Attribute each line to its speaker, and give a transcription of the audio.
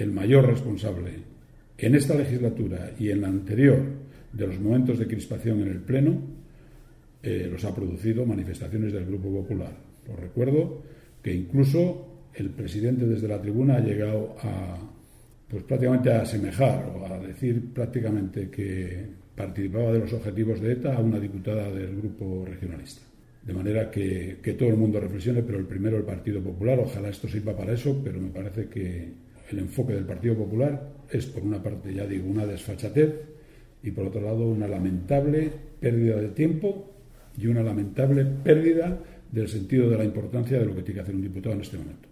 Speaker 1: el mayor responsable en esta legislatura y en la anterior de los momentos de crispación en el Pleno, los ha producido manifestaciones del Grupo Popular. Os recuerdo que incluso el presidente desde la tribuna ha llegado a, pues prácticamente a asemejar o a decir prácticamente que participaba de los objetivos de ETA a una diputada del Grupo Regionalista. De manera que todo el mundo reflexione, pero el primero el Partido Popular. Ojalá esto sirva para eso, pero me parece que el enfoque del Partido Popular es, por una parte, ya digo, una desfachatez y, por otro lado, una lamentable pérdida de tiempo y una lamentable pérdida del sentido de la importancia de lo que tiene que hacer un diputado en este momento.